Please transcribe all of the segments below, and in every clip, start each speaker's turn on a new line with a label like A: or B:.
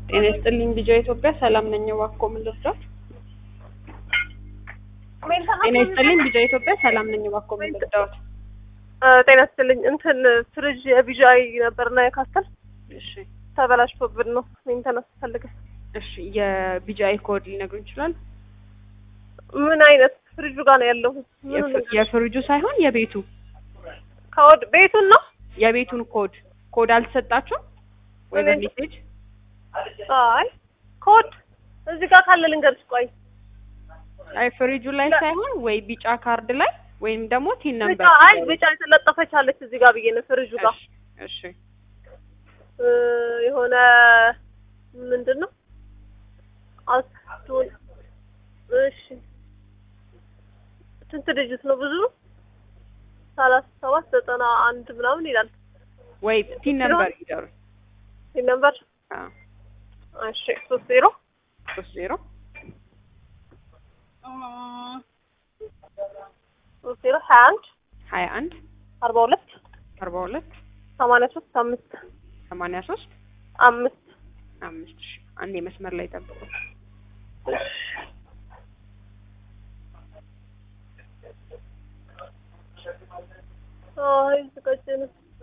A: ጤና ይስጥልኝ ልጅ ኢትዮጵያ ሰላም ነኝ እባክዎ ምን ልርዳዎት? ጤና ይስጥልኝ ልጅ ኢትዮጵያ ሰላም ነኝ እባክዎ ምን ልርዳዎት?
B: ጤና ይስጥልኝ እንትን ፍሪጅ የቢጃይ ነበርና የካስተል
A: እሺ
B: ተበላሽቶብን ነው ሜንተናንስ ፈልገን።
A: እሺ የቢጃይ ኮድ ሊነግሩን ይችላል?
B: ምን አይነት ፍሪጁ ጋር ነው ያለው?
A: የፍሪጁ ሳይሆን የቤቱ
B: ኮድ ቤቱን ነው
A: የቤቱን ኮድ አልተሰጣችሁም ወይ በሜሴጅ?
B: አይ ኮድ እዚህ ጋር ካለ ልንገርሽ ቆይ።
A: አይ ፍሪጁ ላይ ሳይሆን ወይ ቢጫ ካርድ ላይ ወይም ደግሞ ቲን ነምበር
B: አይ ቢጫ የተለጠፈች አለች እዚህ ጋር ብዬ ነው ፍሪጁ ጋር።
A: እሺ
B: የሆነ ምንድነው አስቱን እሺ ስንት ድጅት ነው? ብዙ 37 91 ምናምን ይላል።
A: ወይ ቲን ነምበር ይደሩ
B: ቲን ነምበር እሺ 30
A: 30
B: 21
A: 21
B: 42
A: 42
B: 83
A: 83
B: 5
A: 5 አንዴ መስመር ላይ ጠብቁ።
B: አይ ዝቀጭን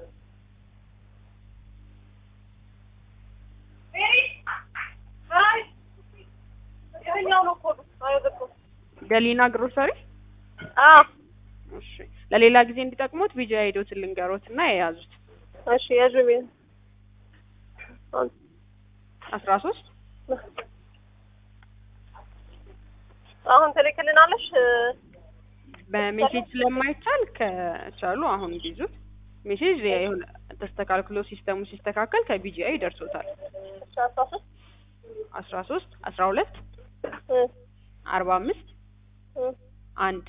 A: ገሊና ግሮሰሪ እሺ ለሌላ ጊዜ እንዲጠቅሙት ቪዲዮ አይዶት ልንገሮትና የያዙት።
B: እሺ ያጁሚ
A: 13
B: አሁን ተልከልናለሽ
A: በሜሴጅ ስለማይቻል ከቻሉ አሁን ይዙት። ሜሴጅ የሆነ ተስተካክሎ ሲስተሙ ሲስተካከል ከቢጂአይ ይደርሶታል። 13 12 45 1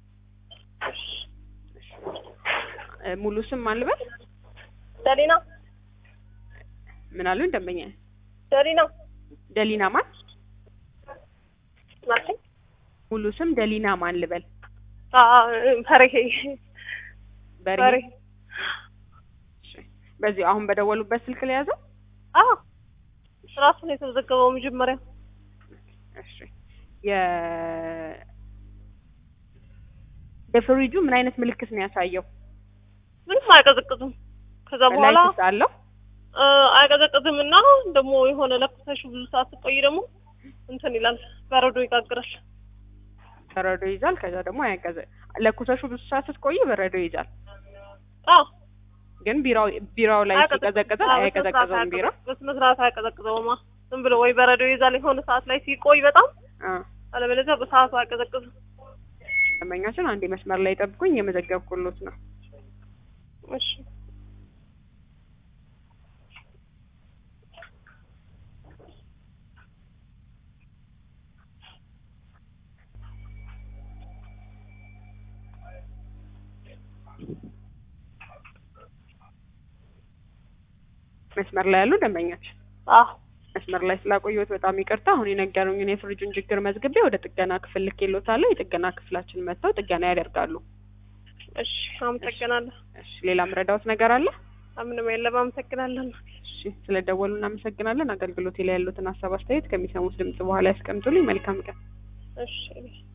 A: ሙሉ ስም ማን ልበል?
B: ደሊና
A: ምን አሉ እንደምኛ?
B: ደሊና
A: ማን
B: ማለት
A: ሙሉ ስም ደሊና ማን ልበል? በሬ በዚህ አሁን በደወሉበት ስልክ ላይ ያዘው?
B: ራሱ ነው የተዘገበው መጀመሪያ።
A: እሺ የፍሪጁ ምን አይነት ምልክት ነው ያሳየው?
B: ምንም አይቀዘቅዝም። ከዛ በኋላ
A: አለው
B: አይቀዘቅዝምና ደግሞ የሆነ ለኩሰሽ ብዙ ሰዓት ቆይ ደግሞ እንትን ይላል በረዶ ይጋግራል።
A: በረዶ ይዛል። ከዛ ደግሞ ለኩሰሹ ብዙ ሰዓት ቆይ በረዶ ይዛል። ግን ቢራው ላይ ሲቀዘቅዝ አይቀዘቅዝም። ቢራው
B: በስነስርዓት አይቀዘቅዝም። ዝም ብሎ ወይ በረዶ ይዛል የሆነ ሰዓት ላይ ሲቆይ በጣም አለበለዚያ በሰዓቱ አይቀዘቅዝም።
A: ደንበኛችን አንዴ መስመር ላይ ጠብቁኝ የመዘገብኩሎት ነው።
B: እሺ
A: መስመር ላይ ያሉ ደንበኛችን መስመር ላይ ስላቆየሁት በጣም ይቅርታ። አሁን የነገሩኝን የፍሪጁን ችግር መዝግቤ ወደ ጥገና ክፍል ልኬልዎታለሁ። የጥገና ክፍላችን መጥተው ጥገና ያደርጋሉ።
B: እሺ አመሰግናለሁ።
A: እሺ ሌላ ምረዳዎት ነገር አለ?
B: ምንም የለም አመሰግናለሁ።
A: እሺ ስለደወሉ እናመሰግናለን። አገልግሎት ላይ ያሉትን ሀሳብ አስተያየት ከሚሰሙት ድምጽ በኋላ ያስቀምጡልኝ። መልካም ቀን።
B: እሺ